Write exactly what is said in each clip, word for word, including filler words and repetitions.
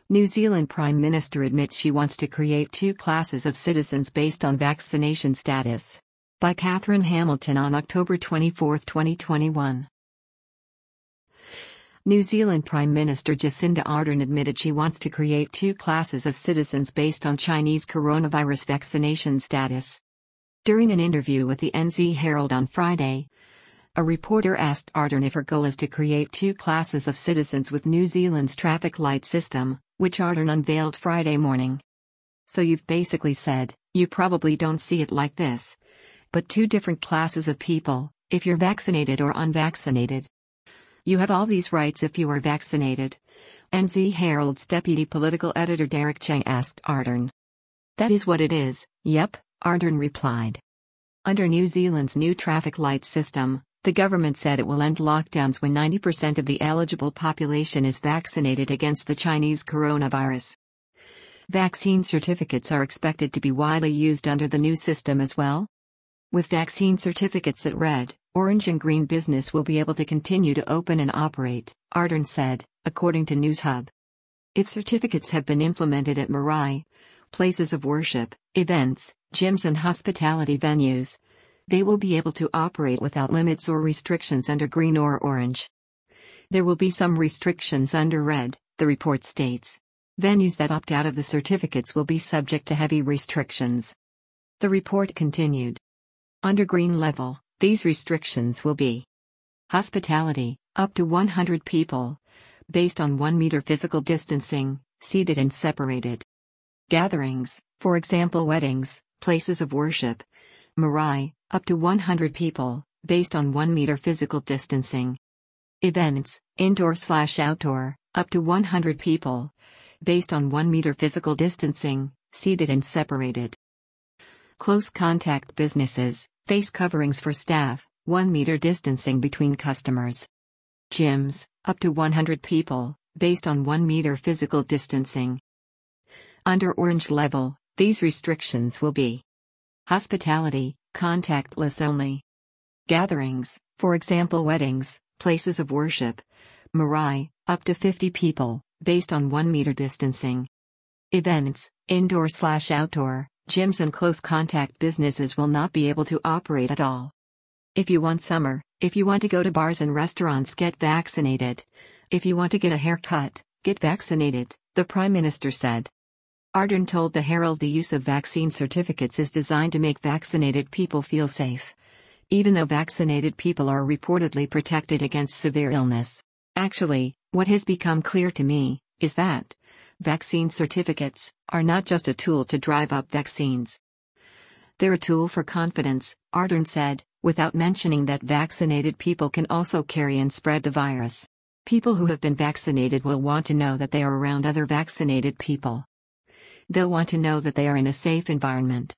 New Zealand Prime Minister admits she wants to create two classes of citizens based on vaccination status. By Catherine Hamilton on October twenty-fourth, twenty twenty-one. New Zealand Prime Minister Jacinda Ardern admitted she wants to create two classes of citizens based on Chinese coronavirus vaccination status. During an interview with the N Z Herald on Friday, a reporter asked Ardern if her goal is to create two classes of citizens with New Zealand's traffic light system, which Ardern unveiled Friday morning. So you've basically said, you probably don't see it like this, but two different classes of people, if you're vaccinated or unvaccinated. You have all these rights if you are vaccinated. N Z Herald's deputy political editor Derek Cheng asked Ardern. That is what it is, yep, Ardern replied. Under New Zealand's new traffic light system, the government said it will end lockdowns when ninety percent of the eligible population is vaccinated against the Chinese coronavirus. Vaccine certificates are expected to be widely used under the new system as well. With vaccine certificates at red, orange and green, business will be able to continue to open and operate, Ardern said, according to NewsHub. If certificates have been implemented at marae, places of worship, events, gyms and hospitality venues, they will be able to operate without limits or restrictions under green or orange. There will be some restrictions under red, the report states. Venues that opt out of the certificates will be subject to heavy restrictions. The report continued. Under green level, these restrictions will be hospitality, up to one hundred people, based on one meter physical distancing, seated and separated. Gatherings, for example weddings, places of worship, marae, up to one hundred people, based on one meter physical distancing. Events, indoor slash outdoor, up to one hundred people, based on one meter physical distancing, seated and separated. Close contact businesses, face coverings for staff, one meter distancing between customers. Gyms, up to one hundred people, based on one meter physical distancing. Under orange level, these restrictions will be hospitality, contactless only. Gatherings, for example weddings, places of worship, marae, up to fifty people, based on one meter distancing. Events, indoor slash outdoor, gyms and close contact businesses will not be able to operate at all. If you want summer, if you want to go to bars and restaurants, get vaccinated. If you want to get a haircut, get vaccinated, the Prime Minister said. Ardern told the Herald the use of vaccine certificates is designed to make vaccinated people feel safe. Even though vaccinated people are reportedly protected against severe illness. Actually, what has become clear to me is that vaccine certificates are not just a tool to drive up vaccines. They're a tool for confidence, Ardern said, without mentioning that vaccinated people can also carry and spread the virus. People who have been vaccinated will want to know that they are around other vaccinated people. They'll want to know that they are in a safe environment.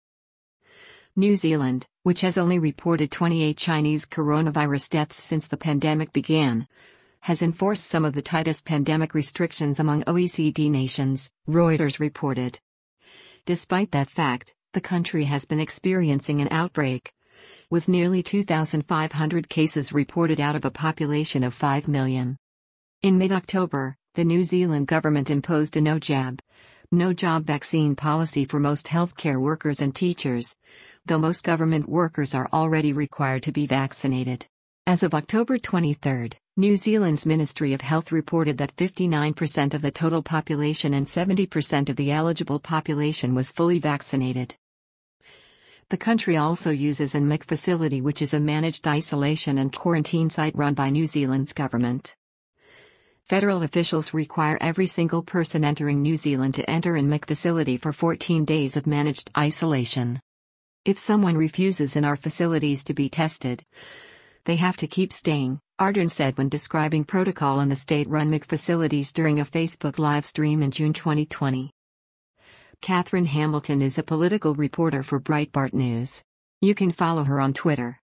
New Zealand, which has only reported twenty-eight Chinese coronavirus deaths since the pandemic began, has enforced some of the tightest pandemic restrictions among O E C D nations, Reuters reported. Despite that fact, the country has been experiencing an outbreak, with nearly two thousand five hundred cases reported out of a population of five million. In mid-October, the New Zealand government imposed a no-jab, no-job vaccine policy for most healthcare workers and teachers, though most government workers are already required to be vaccinated. As of October twenty-third, New Zealand's Ministry of Health reported that fifty-nine percent of the total population and seventy percent of the eligible population was fully vaccinated. The country also uses an M I C facility, which is a managed isolation and quarantine site run by New Zealand's government. Federal officials require every single person entering New Zealand to enter an M I C facility for fourteen days of managed isolation. If someone refuses in our facilities to be tested, they have to keep staying, Ardern said when describing protocol in the state-run M I C facilities during a Facebook live stream in June twenty twenty. Catherine Hamilton is a political reporter for Breitbart News. You can follow her on Twitter.